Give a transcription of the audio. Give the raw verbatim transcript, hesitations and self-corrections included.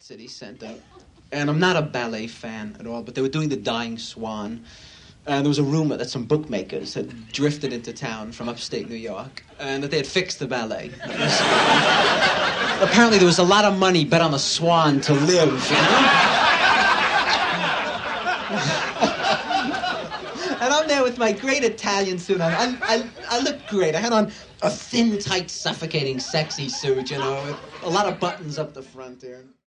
City Center. And I'm not a ballet fan at all, but they were doing The Dying Swan. And there was a rumor that some bookmakers had drifted into town from upstate New York and that they had fixed the ballet. Apparently there was a lot of money bet on the Swan to live, you know? And I'm there with my great Italian suit on. I, I, I looked great. I had on a thin, tight, suffocating, sexy suit, you know, with a lot of buttons up the front there.